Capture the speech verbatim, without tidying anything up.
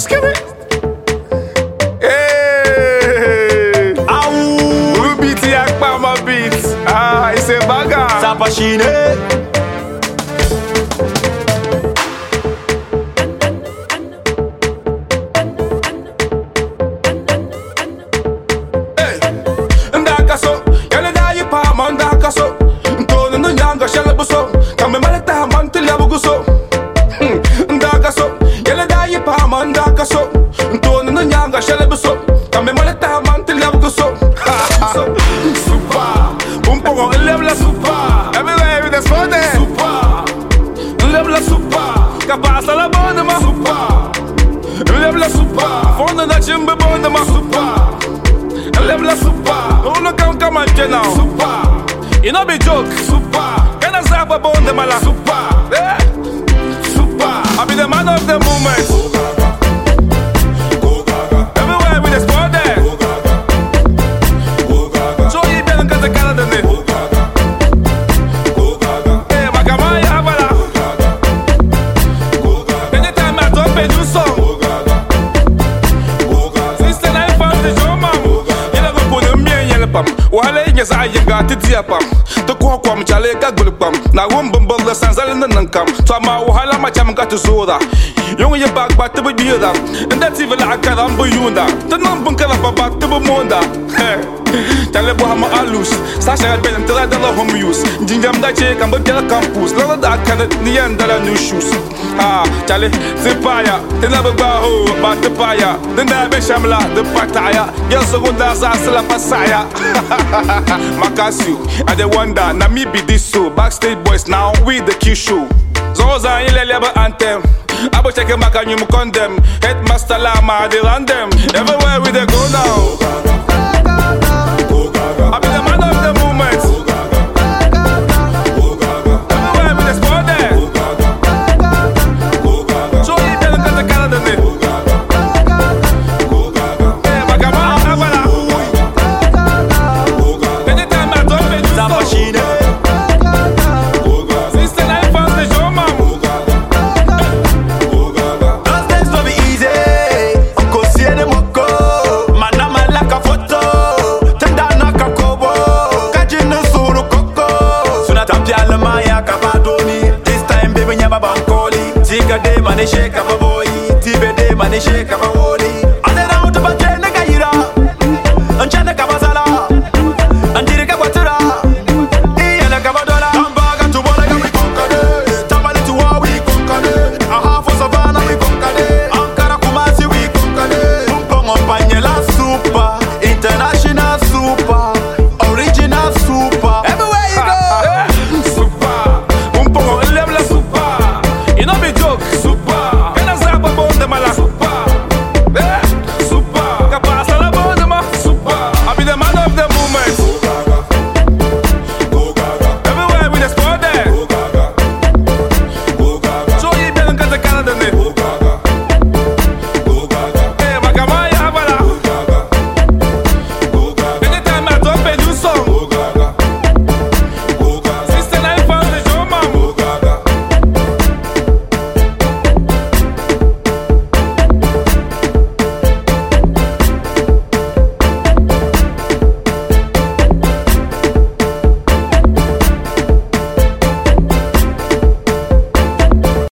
Skibby. Hey. Ow. Ruby T Akpama beats. Ah, it's a bagger. Sapashine. Passa la banda ma super. Lève la super. Fonda da chimbe bonda ma super. Lève la super. Uno can come and now super. You know be joke super. Can I say about bonda mala super. Eh? Super. I be the man of the moment. Everywhere with the sport there. So you better get the color than me. Wale nyes ayenga titia pam to ko kwam chale ka gulpam na won bombol la sanzal nan kam to ma wahala ma cham ka to soda yong ye bag ba to biida and that's even la karam bu yunda to nan bun kala ba ba to monda chale bo ma alus sa sa ben tra da la home use jinjam da che kam ba campus la da kan ni anda la new shoes ah chale sipaya tena ba ba ho ba te paya nda be shamla de pataya ya segunda sa la pasaya Makasio, I dey wonder, na me be this so. Backstage boys now with the Q show. Zoza ile leba anthem. Abo check him back and you condemn. Headmaster Lama, they run them. Everywhere we dey go now. I be the man of the moment. Everywhere we dey sport there. So you better get the color than it. Tika de mani shake up a boy, Tibe de mani shake up a boy.